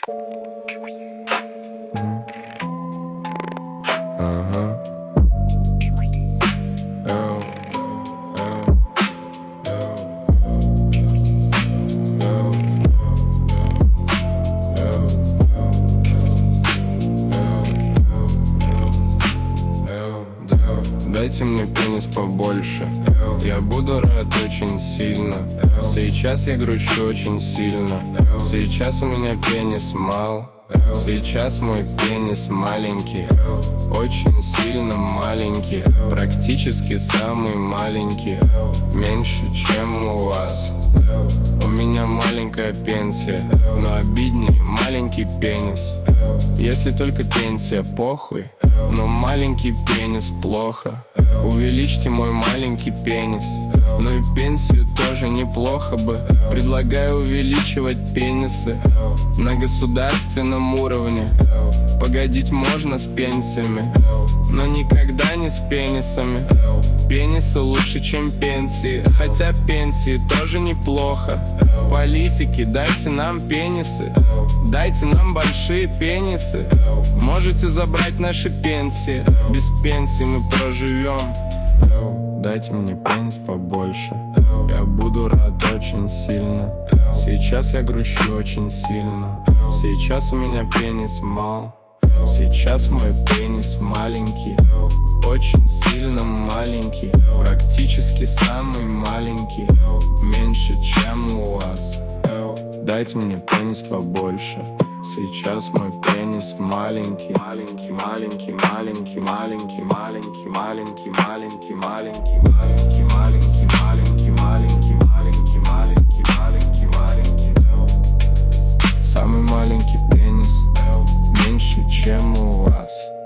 Ага. Эу, эу, эу, дайте мне пенис побольше. Я буду рад очень сильно. Сейчас я грущу очень сильно. Сейчас у меня пенис мал. Сейчас мой пенис маленький, очень сильно маленький, практически самый маленький, меньше, чем у вас. У меня маленькая пенсия, но обиднее маленький пенис. Если только пенсия, похуй, но маленький пенис плохо. Увеличьте мой маленький пенис, но и пенсию тоже неплохо бы. Предлагаю увеличивать пенисы на государственном уровне. Погодить можно с пенсиями, но никогда не с пенисами. Пенисы лучше, чем пенсии, хотя пенсии тоже неплохо. Политики, дайте нам пенисы, дайте нам большие пенисы. Можете забрать наши пенсии, без пенсии мы проживем. Дайте мне пенис побольше, я буду рад очень сильно. Сейчас я грущу очень сильно. Сейчас у меня пенис мал. Сейчас мой пенис маленький, очень сильно маленький, практически самый маленький, меньше, чем у вас. Дайте мне пенис побольше. Сейчас мой пенис маленький, маленький, маленький, маленький, маленький, маленький, маленький, маленький, маленький, маленький, маленький, маленький, маленький, маленький, маленький, маленький, маленький. Самый маленький пенис, меньше, чем у вас.